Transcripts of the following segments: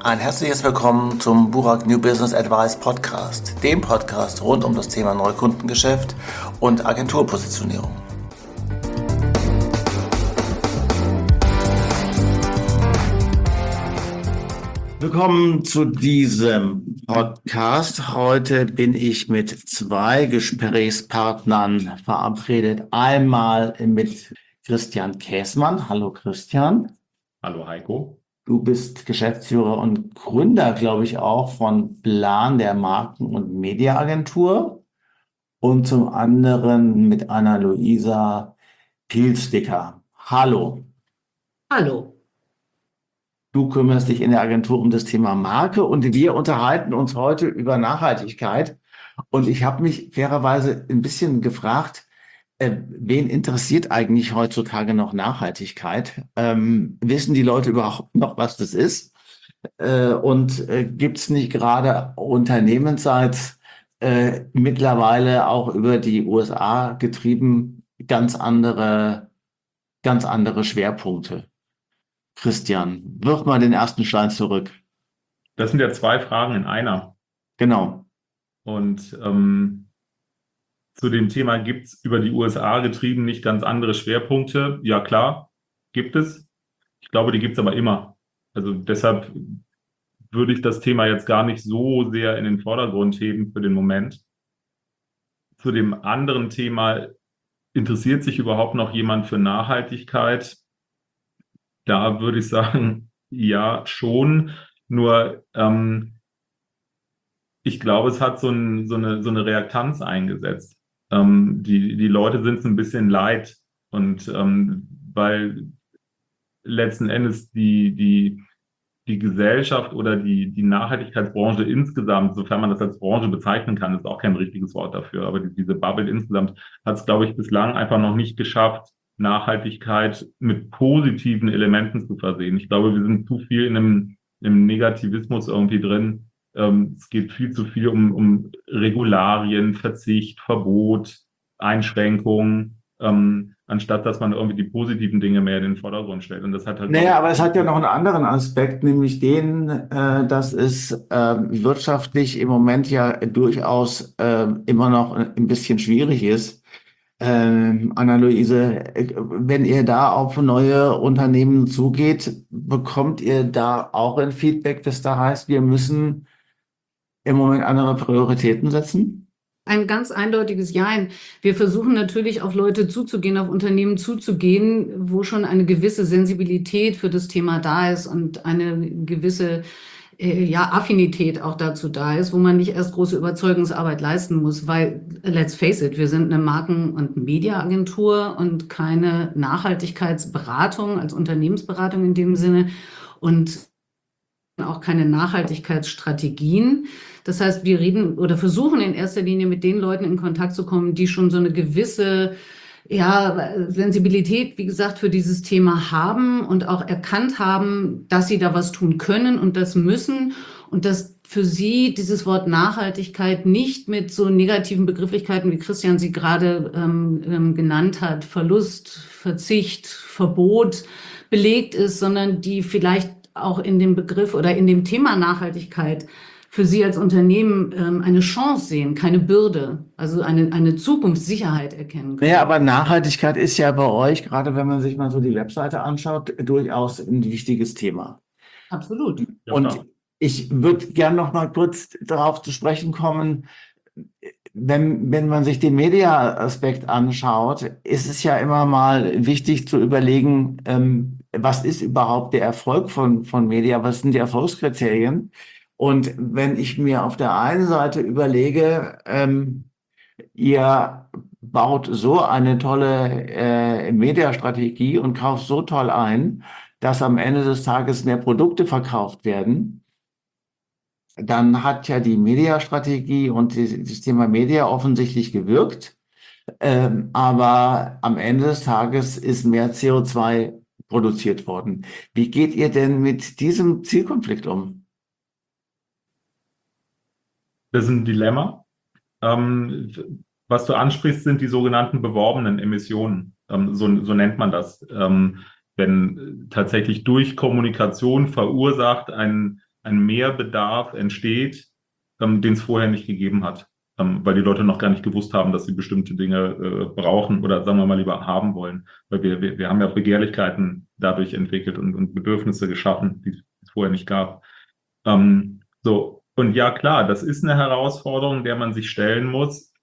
Ein herzliches Willkommen zum Burak New Business Advice Podcast, dem Podcast rund um das Thema Neukundengeschäft und Agenturpositionierung. Willkommen zu diesem Podcast. Heute bin ich mit zwei Gesprächspartnern verabredet. Einmal mit Christian Käßmann. Hallo Christian. Hallo Heiko. Du bist Geschäftsführer und Gründer, glaube ich, auch von Plan, der Marken- und Mediaagentur. Und zum anderen mit Anna-Luisa Pielsticker. Hallo. Hallo. Du kümmerst dich in der Agentur um das Thema Marke und wir unterhalten uns heute über Nachhaltigkeit. Und ich habe mich fairerweise ein bisschen gefragt, wen interessiert eigentlich heutzutage noch Nachhaltigkeit? Wissen die Leute überhaupt noch, was das ist? Gibt es nicht gerade unternehmensseits mittlerweile auch über die USA getrieben ganz andere Schwerpunkte? Christian, wirf mal den ersten Stein zurück. Das sind ja zwei Fragen in einer. Genau. Und zu dem Thema, gibt es über die USA getrieben nicht ganz andere Schwerpunkte? Ja, klar, gibt es. Ich glaube, die gibt es aber immer. Also deshalb würde ich das Thema jetzt gar nicht so sehr in den Vordergrund heben für den Moment. Zu dem anderen Thema, interessiert sich überhaupt noch jemand für Nachhaltigkeit? Da würde ich sagen, ja, schon. Nur ich glaube, es hat so eine Reaktanz eingesetzt. Die Leute sind es ein bisschen leid. Und weil letzten Endes die Gesellschaft oder die Nachhaltigkeitsbranche insgesamt, sofern man das als Branche bezeichnen kann, ist auch kein richtiges Wort dafür, aber diese Bubble insgesamt hat es, glaube ich, bislang einfach noch nicht geschafft, Nachhaltigkeit mit positiven Elementen zu versehen. Ich glaube, wir sind zu viel in einem Negativismus irgendwie drin. Es geht viel zu viel um Regularien, Verzicht, Verbot, Einschränkungen, anstatt dass man irgendwie die positiven Dinge mehr in den Vordergrund stellt. Und das hat halt. Naja, aber es hat ja noch einen anderen Aspekt, nämlich den, dass es wirtschaftlich im Moment ja durchaus immer noch ein bisschen schwierig ist. Anna-Luise, wenn ihr da auf neue Unternehmen zugeht, bekommt ihr da auch ein Feedback, das da heißt, wir müssen im Moment andere Prioritäten setzen? Ein ganz eindeutiges Jein. Wir versuchen natürlich auf Leute zuzugehen, auf Unternehmen zuzugehen, wo schon eine gewisse Sensibilität für das Thema da ist und eine gewisse Affinität auch dazu da ist, wo man nicht erst große Überzeugungsarbeit leisten muss, weil, let's face it, wir sind eine Marken- und Mediaagentur und keine Nachhaltigkeitsberatung als Unternehmensberatung in dem Sinne und auch keine Nachhaltigkeitsstrategien. Das heißt, wir reden oder versuchen in erster Linie mit den Leuten in Kontakt zu kommen, die schon so eine gewisse Sensibilität, wie gesagt, für dieses Thema haben und auch erkannt haben, dass sie da was tun können und das müssen und dass für sie dieses Wort Nachhaltigkeit nicht mit so negativen Begrifflichkeiten, wie Christian sie gerade genannt hat, Verlust, Verzicht, Verbot belegt ist, sondern die vielleicht auch in dem Begriff oder in dem Thema Nachhaltigkeit für Sie als Unternehmen eine Chance sehen, keine Bürde, also eine Zukunftssicherheit erkennen können. Naja, aber Nachhaltigkeit ist ja bei euch, gerade wenn man sich mal so die Webseite anschaut, durchaus ein wichtiges Thema. Absolut. Ja, Und klar. ich würde gern noch mal kurz darauf zu sprechen kommen, wenn man sich den Media-Aspekt anschaut, ist es ja immer mal wichtig zu überlegen, was ist überhaupt der Erfolg von Media, was sind die Erfolgskriterien? Und wenn ich mir auf der einen Seite überlege, ihr baut so eine tolle Mediastrategie und kauft so toll ein, dass am Ende des Tages mehr Produkte verkauft werden, dann hat ja die Mediastrategie und das Thema Media offensichtlich gewirkt. Aber am Ende des Tages ist mehr CO2 produziert worden. Wie geht ihr denn mit diesem Zielkonflikt um? Das ist ein Dilemma. Was du ansprichst, sind die sogenannten beworbenen Emissionen. So nennt man das. Wenn tatsächlich durch Kommunikation verursacht ein ein Mehrbedarf entsteht, den es vorher nicht gegeben hat, weil die Leute noch gar nicht gewusst haben, dass sie bestimmte Dinge brauchen oder sagen wir mal lieber haben wollen. Weil wir haben ja Begehrlichkeiten dadurch entwickelt und Bedürfnisse geschaffen, die es vorher nicht gab. So, und ja klar, das ist eine Herausforderung, der man sich stellen muss.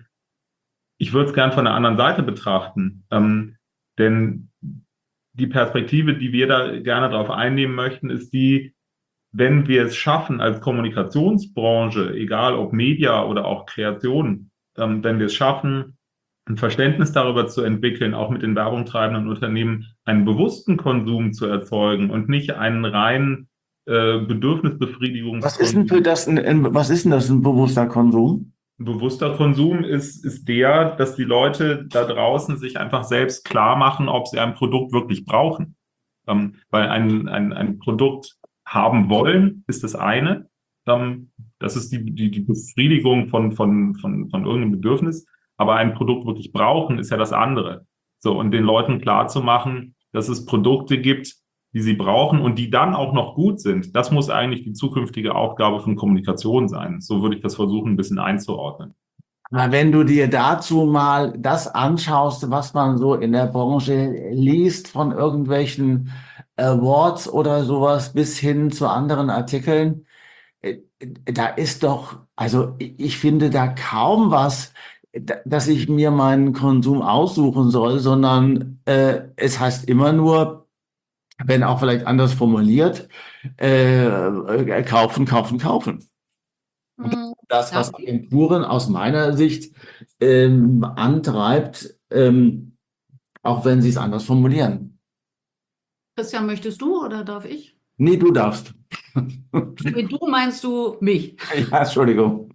Ich würde es gern von der anderen Seite betrachten, denn die Perspektive, die wir da gerne drauf einnehmen möchten, ist die, wenn wir es schaffen als Kommunikationsbranche, egal ob Media oder auch Kreation, wenn wir es schaffen, ein Verständnis darüber zu entwickeln, auch mit den Werbung treibenden Unternehmen, einen bewussten Konsum zu erzeugen und nicht einen reinen Bedürfnisbefriedigungskonsum. Was ist denn das ein bewusster Konsum? Ein bewusster Konsum ist der, dass die Leute da draußen sich einfach selbst klar machen, ob sie ein Produkt wirklich brauchen. Weil ein Produkt haben wollen, ist das eine. Das ist die Befriedigung von irgendeinem Bedürfnis. Aber ein Produkt wirklich brauchen, ist ja das andere. So, und den Leuten klar zu machen, dass es Produkte gibt, die sie brauchen und die dann auch noch gut sind. Das muss eigentlich die zukünftige Aufgabe von Kommunikation sein. So würde ich das versuchen, ein bisschen einzuordnen. Na, wenn du dir dazu mal das anschaust, was man so in der Branche liest, von irgendwelchen Awards oder sowas bis hin zu anderen Artikeln, da ist doch, also ich finde da kaum was, dass ich mir meinen Konsum aussuchen soll, sondern es heißt immer nur, wenn auch vielleicht anders formuliert, kaufen, kaufen, kaufen. Das, was Agenturen aus meiner Sicht antreibt, auch wenn sie es anders formulieren. Christian, möchtest du oder darf ich? Nee, du darfst. Mit du meinst du mich? Ja, Entschuldigung.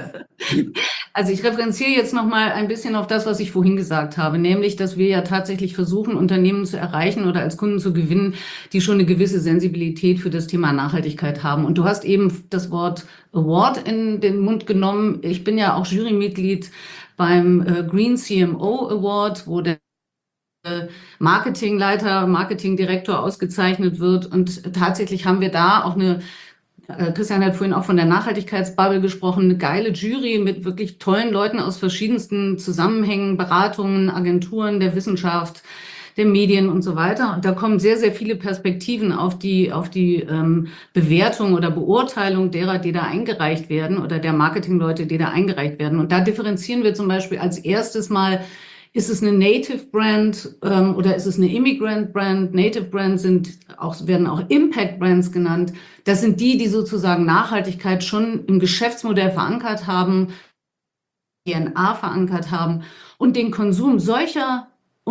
Also ich referenziere jetzt noch mal ein bisschen auf das, was ich vorhin gesagt habe, nämlich, dass wir ja tatsächlich versuchen, Unternehmen zu erreichen oder als Kunden zu gewinnen, die schon eine gewisse Sensibilität für das Thema Nachhaltigkeit haben. Und du hast eben das Wort Award in den Mund genommen. Ich bin ja auch Jurymitglied beim Green CMO Award, wo der Marketingleiter, Marketingdirektor ausgezeichnet wird. Und tatsächlich haben wir da auch Christian hat vorhin auch von der Nachhaltigkeitsbubble gesprochen, eine geile Jury mit wirklich tollen Leuten aus verschiedensten Zusammenhängen, Beratungen, Agenturen, der Wissenschaft, der Medien und so weiter. Und da kommen sehr, sehr viele Perspektiven auf die Bewertung oder Beurteilung derer, die da eingereicht werden oder der Marketingleute, die da eingereicht werden. Und da differenzieren wir zum Beispiel als erstes mal, ist es eine Native Brand oder ist es eine Immigrant Brand? Native Brands werden auch Impact Brands genannt. Das sind die sozusagen Nachhaltigkeit schon im Geschäftsmodell verankert haben, DNA verankert haben und den Konsum solcher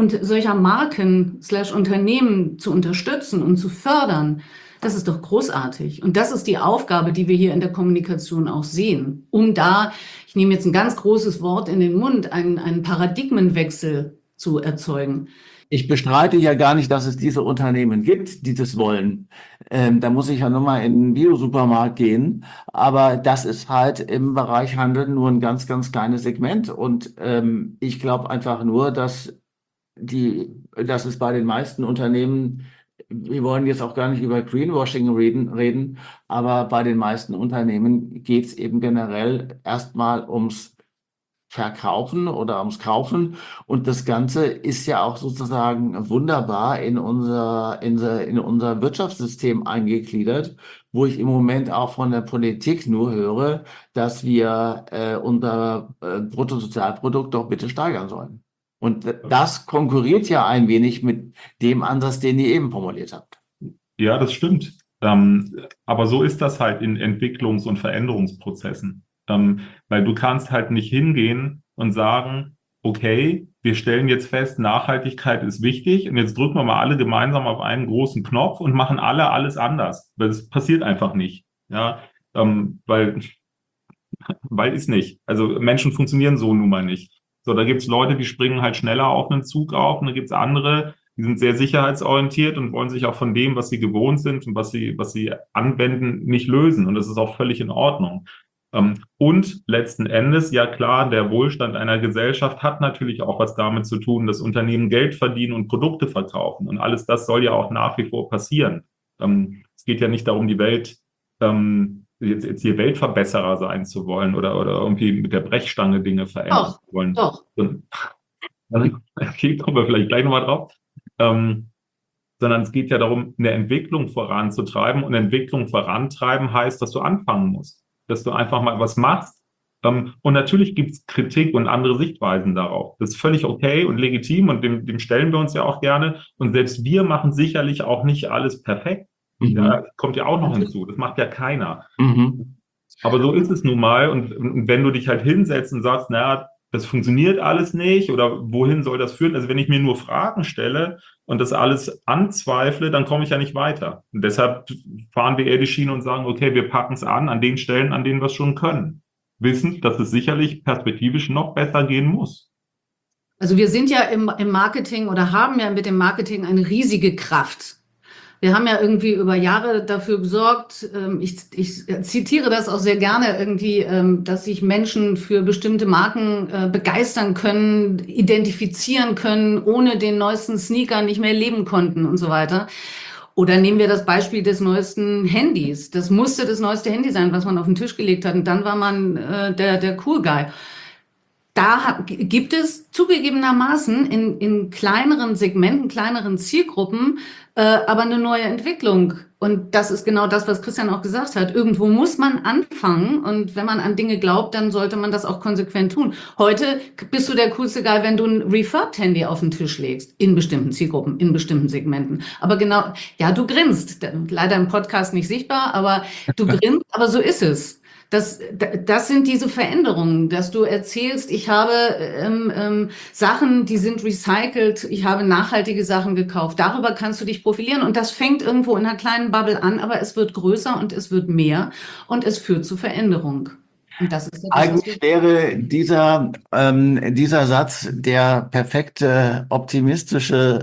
Marken / Unternehmen zu unterstützen und zu fördern. Das ist doch großartig. Und das ist die Aufgabe, die wir hier in der Kommunikation auch sehen, um da, ich nehme jetzt ein ganz großes Wort in den Mund, einen Paradigmenwechsel zu erzeugen. Ich bestreite ja gar nicht, dass es diese Unternehmen gibt, die das wollen. Da muss ich ja nochmal in den Bio-Supermarkt gehen. Aber das ist halt im Bereich Handel nur ein ganz, ganz kleines Segment. Und ich glaube einfach nur, dass es bei den meisten Unternehmen, wir wollen jetzt auch gar nicht über Greenwashing reden, aber bei den meisten Unternehmen geht es eben generell erstmal ums Verkaufen oder ums Kaufen. Und das Ganze ist ja auch sozusagen wunderbar in unser Wirtschaftssystem eingegliedert, wo ich im Moment auch von der Politik nur höre, dass wir unser Bruttosozialprodukt doch bitte steigern sollen. Und das konkurriert ja ein wenig mit dem Ansatz, den ihr eben formuliert habt. Ja, das stimmt. Aber so ist das halt in Entwicklungs- und Veränderungsprozessen. Weil du kannst halt nicht hingehen und sagen, okay, wir stellen jetzt fest, Nachhaltigkeit ist wichtig und jetzt drücken wir mal alle gemeinsam auf einen großen Knopf und machen alles anders. Weil das passiert einfach nicht. Ja, weil ist nicht. Also Menschen funktionieren so nun mal nicht. So, da gibt's Leute, die springen halt schneller auf einen Zug auf und da gibt's andere, die sind sehr sicherheitsorientiert und wollen sich auch von dem, was sie gewohnt sind und was sie anwenden, nicht lösen. Und das ist auch völlig in Ordnung. Und letzten Endes, ja klar, der Wohlstand einer Gesellschaft hat natürlich auch was damit zu tun, dass Unternehmen Geld verdienen und Produkte verkaufen. Und alles das soll ja auch nach wie vor passieren. Es geht ja nicht darum, die Welt jetzt hier Weltverbesserer sein zu wollen oder irgendwie mit der Brechstange Dinge verändern Doch, zu wollen. doch. Und, okay, kommen wir vielleicht gleich nochmal drauf. Sondern es geht ja darum, eine Entwicklung voranzutreiben. Und Entwicklung vorantreiben heißt, dass du anfangen musst, dass du einfach mal was machst. Und natürlich gibt es Kritik und andere Sichtweisen darauf. Das ist völlig okay und legitim und dem stellen wir uns ja auch gerne. Und selbst wir machen sicherlich auch nicht alles perfekt. Ja, kommt ja auch noch hinzu. Das macht ja keiner. Aber so ist es nun mal. Und wenn du dich halt hinsetzt und sagst, naja, das funktioniert alles nicht oder wohin soll das führen? Also wenn ich mir nur Fragen stelle und das alles anzweifle, dann komme ich ja nicht weiter. Und deshalb fahren wir eher die Schiene und sagen, okay, wir packen es an den Stellen, an denen wir es schon können. Wissend, dass es sicherlich perspektivisch noch besser gehen muss. Also wir sind ja im Marketing oder haben ja mit dem Marketing eine riesige Kraft. Wir haben ja irgendwie über Jahre dafür gesorgt, ich zitiere das auch sehr gerne irgendwie, dass sich Menschen für bestimmte Marken begeistern können, identifizieren können, ohne den neuesten Sneaker nicht mehr leben konnten und so weiter. Oder nehmen wir das Beispiel des neuesten Handys. Das musste das neueste Handy sein, was man auf den Tisch gelegt hat. Und dann war man der Cool Guy. Da gibt es zugegebenermaßen in kleineren Segmenten, kleineren Zielgruppen, aber eine neue Entwicklung. Und das ist genau das, was Christian auch gesagt hat. Irgendwo muss man anfangen. Und wenn man an Dinge glaubt, dann sollte man das auch konsequent tun. Heute bist du der coolste Guy, wenn du ein Refurbed-Handy auf den Tisch legst. In bestimmten Zielgruppen, in bestimmten Segmenten. Aber genau, ja, du grinst. Leider im Podcast nicht sichtbar, aber du grinst, aber so ist es. Das sind diese Veränderungen, dass du erzählst, ich habe Sachen, die sind recycelt, ich habe nachhaltige Sachen gekauft. Darüber kannst du dich profilieren und das fängt irgendwo in einer kleinen Bubble an, aber es wird größer und es wird mehr und es führt zu Veränderung. Und das ist eigentlich wäre dieser Satz das perfekte optimistische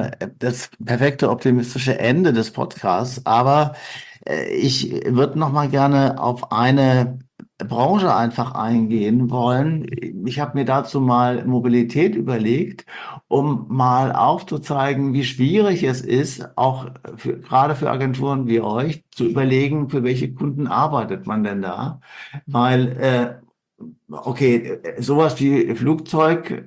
Ende des Podcasts. Aber ich würde noch mal gerne auf eine Branche einfach eingehen wollen. Ich habe mir dazu mal Mobilität überlegt, um mal aufzuzeigen, wie schwierig es ist, auch gerade für Agenturen wie euch, zu überlegen, für welche Kunden arbeitet man denn da. Weil, okay, sowas wie Flugzeug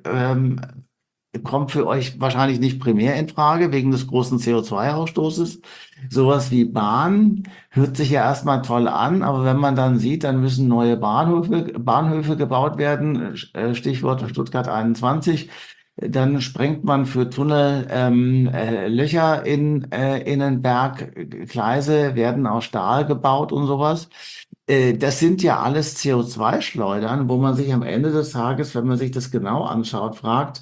kommt für euch wahrscheinlich nicht primär in Frage, wegen des großen CO2-Ausstoßes. Sowas wie Bahn hört sich ja erstmal toll an, aber wenn man dann sieht, dann müssen neue Bahnhöfe gebaut werden, Stichwort Stuttgart 21. Dann sprengt man für Tunnel Löcher in den Berg, Gleise werden aus Stahl gebaut und sowas. Das sind ja alles CO2-Schleudern, wo man sich am Ende des Tages, wenn man sich das genau anschaut, fragt,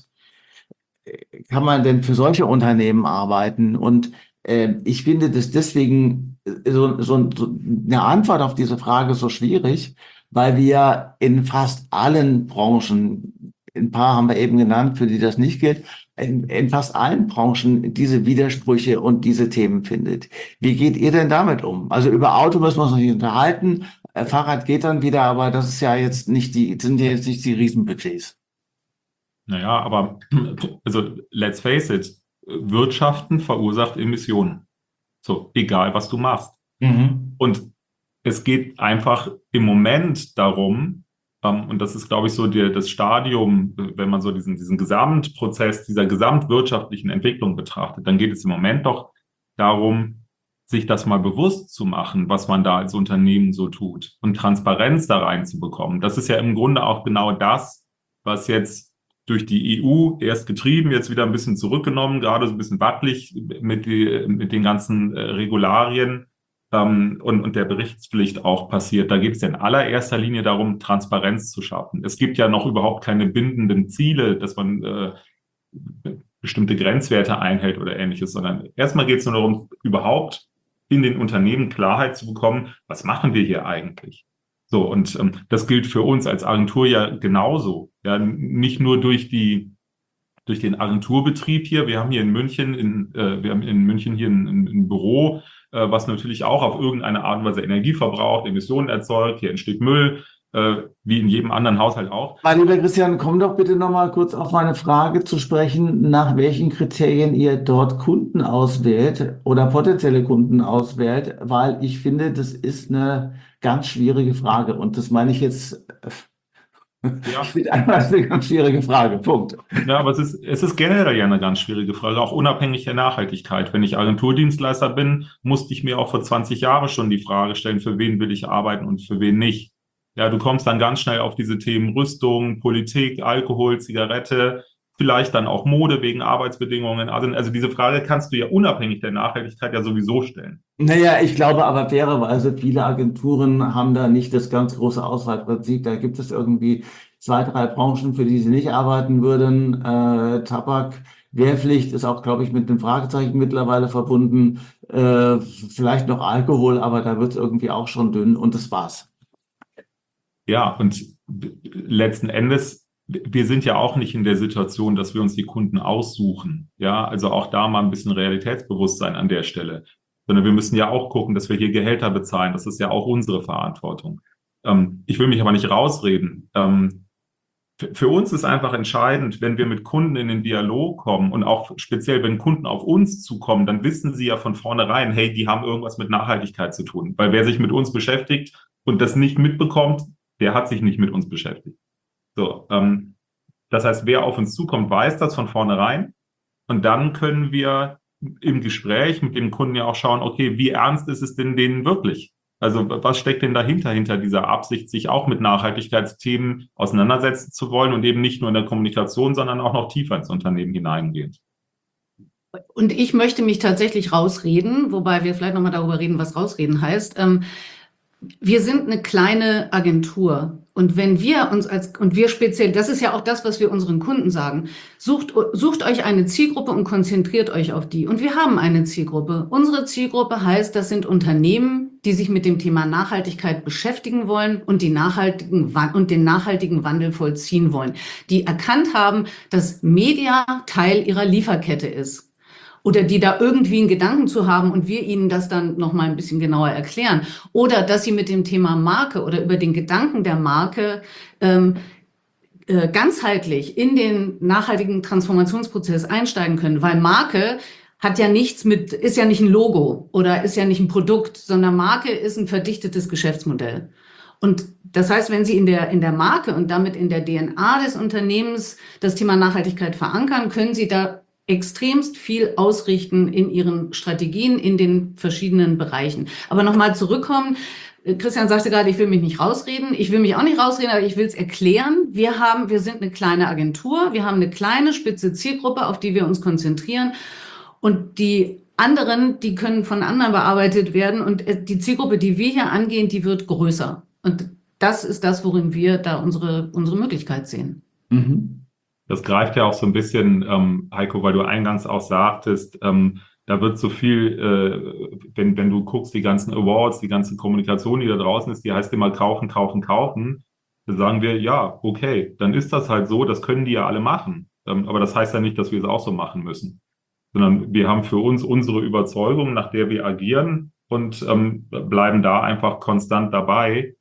kann man denn für solche Unternehmen arbeiten? Und ich finde das deswegen so eine Antwort auf diese Frage so schwierig, weil wir in fast allen Branchen, ein paar haben wir eben genannt, für die das nicht gilt, in fast allen Branchen diese Widersprüche und diese Themen findet. Wie geht ihr denn damit um? Also über Auto müssen wir uns noch nicht unterhalten. Fahrrad geht dann wieder, aber das ist ja jetzt sind ja jetzt nicht die Riesenbudgets. Naja, aber also let's face it, Wirtschaften verursacht Emissionen. So, egal was du machst. Und es geht einfach im Moment darum, und das ist, glaube ich, so das Stadium, wenn man so diesen Gesamtprozess dieser gesamtwirtschaftlichen Entwicklung betrachtet, dann geht es im Moment doch darum, sich das mal bewusst zu machen, was man da als Unternehmen so tut und Transparenz da reinzubekommen. Das ist ja im Grunde auch genau das, was jetzt durch die EU erst getrieben, jetzt wieder ein bisschen zurückgenommen, gerade so ein bisschen wackelig mit den ganzen Regularien und der Berichtspflicht auch passiert. Da geht es in allererster Linie darum, Transparenz zu schaffen. Es gibt ja noch überhaupt keine bindenden Ziele, dass man bestimmte Grenzwerte einhält oder ähnliches, sondern erstmal geht es nur darum, überhaupt in den Unternehmen Klarheit zu bekommen, was machen wir hier eigentlich? So, und das gilt für uns als Agentur ja genauso. Ja, nicht nur durch den Agenturbetrieb hier. Wir haben hier in München, hier ein Büro, was natürlich auch auf irgendeine Art und Weise Energie verbraucht, Emissionen erzeugt, hier entsteht Müll. wie in jedem anderen Haushalt auch. Mein lieber Christian, komm doch bitte nochmal kurz auf meine Frage zu sprechen, nach welchen Kriterien ihr dort Kunden auswählt oder potenzielle Kunden auswählt, weil ich finde, das ist eine ganz schwierige Frage und das meine ich jetzt, Ja. ich finde einfach, das ist eine ganz schwierige Frage, Punkt. Ja, aber es ist generell ja eine ganz schwierige Frage, auch unabhängig der Nachhaltigkeit. Wenn ich Agenturdienstleister bin, musste ich mir auch vor 20 Jahren schon die Frage stellen, für wen will ich arbeiten und für wen nicht. Ja, du kommst dann ganz schnell auf diese Themen Rüstung, Politik, Alkohol, Zigarette, vielleicht dann auch Mode wegen Arbeitsbedingungen. Also diese Frage kannst du ja unabhängig der Nachhaltigkeit ja sowieso stellen. Naja, ich glaube aber fairerweise, viele Agenturen haben da nicht das ganz große Auswahlprinzip. Da gibt es irgendwie 2, 3 Branchen, für die sie nicht arbeiten würden. Tabak, Wehrpflicht ist auch, glaube ich, mit einem Fragezeichen mittlerweile verbunden. Vielleicht noch Alkohol, aber da wird es irgendwie auch schon dünn und das war's. Ja, und letzten Endes, wir sind ja auch nicht in der Situation, dass wir uns die Kunden aussuchen. Ja, also auch da mal ein bisschen Realitätsbewusstsein an der Stelle. Sondern wir müssen ja auch gucken, dass wir hier Gehälter bezahlen. Das ist ja auch unsere Verantwortung. Ich will mich aber nicht rausreden. Für uns ist einfach entscheidend, wenn wir mit Kunden in den Dialog kommen und auch speziell, wenn Kunden auf uns zukommen, dann wissen sie ja von vornherein, hey, die haben irgendwas mit Nachhaltigkeit zu tun. Weil wer sich mit uns beschäftigt und das nicht mitbekommt, der hat sich nicht mit uns beschäftigt. So, das heißt, wer auf uns zukommt, weiß das von vornherein. Und dann können wir im Gespräch mit dem Kunden ja auch schauen, okay, wie ernst ist es denn denen wirklich? Also was steckt denn dahinter, hinter dieser Absicht, sich auch mit Nachhaltigkeitsthemen auseinandersetzen zu wollen und eben nicht nur in der Kommunikation, sondern auch noch tiefer ins Unternehmen hineingehen? Und ich möchte mich tatsächlich rausreden, wobei wir vielleicht nochmal darüber reden, was rausreden heißt. Wir sind eine kleine Agentur. Und wenn wir uns und wir speziell, das ist ja auch das, was wir unseren Kunden sagen, sucht euch eine Zielgruppe und konzentriert euch auf die. Und wir haben eine Zielgruppe. Unsere Zielgruppe heißt, das sind Unternehmen, die sich mit dem Thema Nachhaltigkeit beschäftigen wollen und den nachhaltigen Wandel vollziehen wollen. Die erkannt haben, dass Media Teil ihrer Lieferkette ist. Oder die da irgendwie einen Gedanken zu haben und wir ihnen das dann noch mal ein bisschen genauer erklären. Oder dass sie mit dem Thema Marke oder über den Gedanken der Marke ganzheitlich in den nachhaltigen Transformationsprozess einsteigen können. Weil Marke hat ja nichts ist ja nicht ein Logo oder ist ja nicht ein Produkt, sondern Marke ist ein verdichtetes Geschäftsmodell. Und das heißt, wenn Sie in der Marke und damit in der DNA des Unternehmens das Thema Nachhaltigkeit verankern, können Sie da extremst viel ausrichten in Ihren Strategien in den verschiedenen Bereichen. Aber nochmal zurückkommen. Christian sagte gerade, ich will mich nicht rausreden. Ich will mich auch nicht rausreden, aber ich will es erklären. Wir sind eine kleine Agentur. Wir haben eine kleine, spitze Zielgruppe, auf die wir uns konzentrieren. Und die anderen, die können von anderen bearbeitet werden. Und die Zielgruppe, die wir hier angehen, die wird größer. Und das ist das, worin wir da unsere Möglichkeit sehen. Mhm. Das greift ja auch so ein bisschen, Heiko, weil du eingangs auch sagtest, da wird so viel, wenn du guckst, die ganzen Awards, die ganze Kommunikation, die da draußen ist, die heißt immer kaufen, kaufen, kaufen. Da sagen wir, ja, okay, dann ist das halt so, das können die ja alle machen. Aber das heißt ja nicht, dass wir es auch so machen müssen. Sondern wir haben für uns unsere Überzeugung, nach der wir agieren und bleiben da einfach konstant dabei.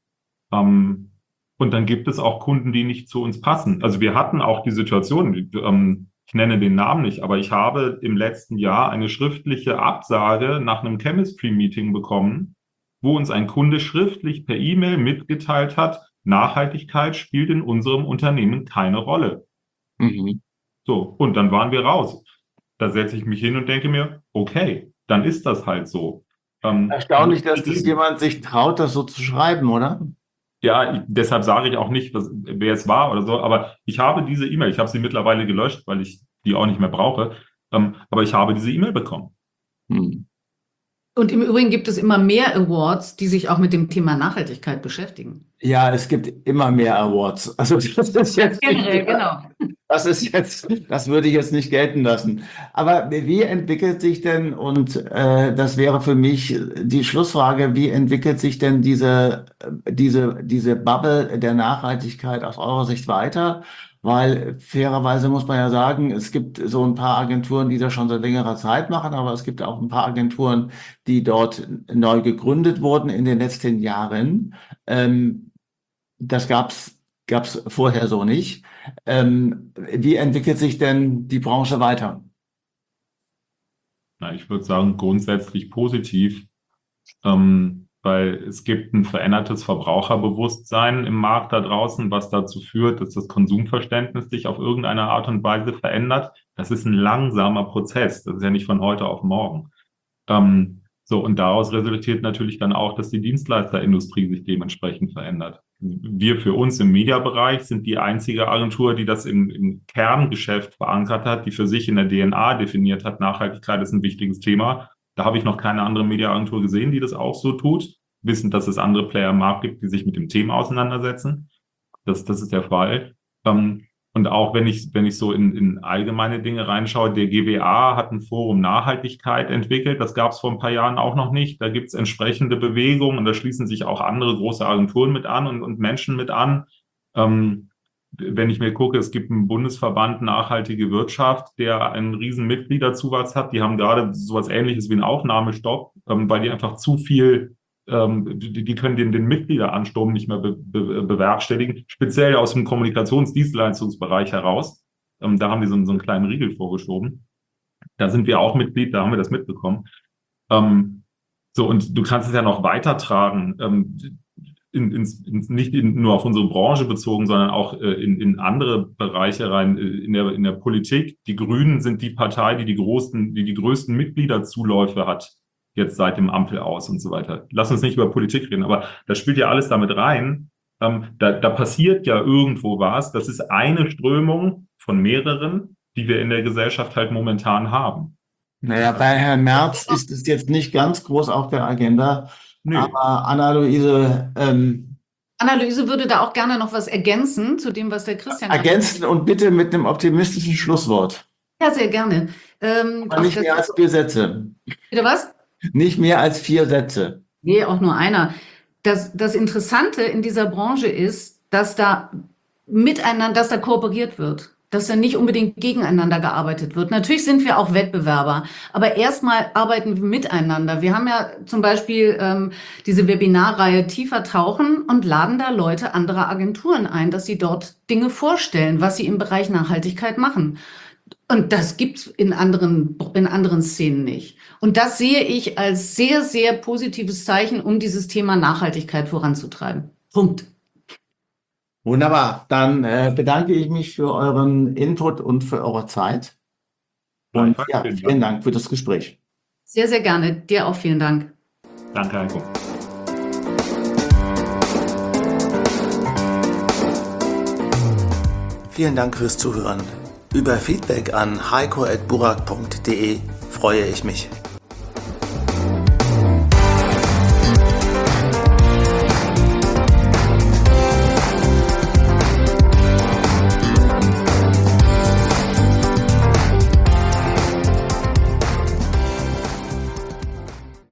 Und dann gibt es auch Kunden, die nicht zu uns passen. Also wir hatten auch die Situation, ich nenne den Namen nicht, aber ich habe im letzten Jahr eine schriftliche Absage nach einem Chemistry-Meeting bekommen, wo uns ein Kunde schriftlich per E-Mail mitgeteilt hat, Nachhaltigkeit spielt in unserem Unternehmen keine Rolle. Mhm. So, und dann waren wir raus. Da setze ich mich hin und denke mir, okay, dann ist das halt so. Erstaunlich, dass das jemand sich traut, das so zu schreiben, oder? Ja, deshalb sage ich auch nicht, wer es war oder so, aber ich habe diese E-Mail, ich habe sie mittlerweile gelöscht, weil ich die auch nicht mehr brauche, aber ich habe diese E-Mail bekommen. Hm. Und im Übrigen gibt es immer mehr Awards, die sich auch mit dem Thema Nachhaltigkeit beschäftigen. Ja, es gibt immer mehr Awards. Also das ist jetzt Generell, genau. das würde ich jetzt nicht gelten lassen. Aber wie entwickelt sich denn, und das wäre für mich die Schlussfrage, wie entwickelt sich denn diese Bubble der Nachhaltigkeit aus eurer Sicht weiter? Weil fairerweise muss man ja sagen, es gibt so ein paar Agenturen, die das schon seit längerer Zeit machen, aber es gibt auch ein paar Agenturen, die dort neu gegründet wurden in den letzten Jahren. Das gab's vorher so nicht. Wie entwickelt sich denn die Branche weiter? Na, ich würde sagen, grundsätzlich positiv, weil es gibt ein verändertes Verbraucherbewusstsein im Markt da draußen, was dazu führt, dass das Konsumverständnis sich auf irgendeine Art und Weise verändert. Das ist ein langsamer Prozess. Das ist ja nicht von heute auf morgen. Und daraus resultiert natürlich dann auch, dass die Dienstleisterindustrie sich dementsprechend verändert. Wir für uns im Mediabereich sind die einzige Agentur, die das im Kerngeschäft verankert hat, die für sich in der DNA definiert hat, Nachhaltigkeit ist ein wichtiges Thema. Da habe ich noch keine andere Mediaagentur gesehen, die das auch so tut, wissend, dass es andere Player im Markt gibt, die sich mit dem Thema auseinandersetzen. Das ist der Fall. Und auch wenn ich so in allgemeine Dinge reinschaue, der GWA hat ein Forum Nachhaltigkeit entwickelt. Das gab es vor ein paar Jahren auch noch nicht. Da gibt es entsprechende Bewegungen und da schließen sich auch andere große Agenturen mit an und Menschen mit an. Wenn ich mir gucke, es gibt einen Bundesverband Nachhaltige Wirtschaft, der einen riesen Mitgliederzuwachs hat. Die haben gerade sowas Ähnliches wie einen Aufnahmestopp, weil die einfach zu viel die können den Mitgliederansturm nicht mehr bewerkstelligen, speziell aus dem Kommunikationsdienstleistungsbereich heraus. Da haben die so einen kleinen Riegel vorgeschoben. Da sind wir auch Mitglied, da haben wir das mitbekommen. Und du kannst es ja noch weitertragen, nicht nur auf unsere Branche bezogen, sondern auch in andere Bereiche rein, in der Politik. Die Grünen sind die Partei, die die größten Mitgliederzuläufe hat, jetzt seit dem Ampel aus und so weiter. Lass uns nicht über Politik reden, aber das spielt ja alles damit rein. Da passiert ja irgendwo was. Das ist eine Strömung von mehreren, die wir in der Gesellschaft halt momentan haben. Naja, bei Herrn Merz ist es jetzt nicht ganz groß auf der Agenda. Nö. Aber Anna-Luise... Anna-Luise würde da auch gerne noch was ergänzen zu dem, was der Christian... Ergänzen und bitte mit einem optimistischen Schlusswort. Ja, sehr gerne. Aber nicht mehr als 4 Sätze. Bitte was? Nicht mehr als 4 Sätze. Nee, auch nur einer. Das Interessante in dieser Branche ist, dass da kooperiert wird, dass da nicht unbedingt gegeneinander gearbeitet wird. Natürlich sind wir auch Wettbewerber, aber erstmal arbeiten wir miteinander. Wir haben ja zum Beispiel diese Webinarreihe Tiefer tauchen und laden da Leute anderer Agenturen ein, dass sie dort Dinge vorstellen, was sie im Bereich Nachhaltigkeit machen. Und das gibt's in anderen Szenen nicht. Und das sehe ich als sehr, sehr positives Zeichen, um dieses Thema Nachhaltigkeit voranzutreiben. Punkt. Wunderbar. Dann bedanke ich mich für euren Input und für eure Zeit. Und ja, vielen Dank für das Gespräch. Sehr, sehr gerne. Dir auch vielen Dank. Danke, Heiko. Vielen Dank fürs Zuhören. Über Feedback an heiko@burak.de freue ich mich.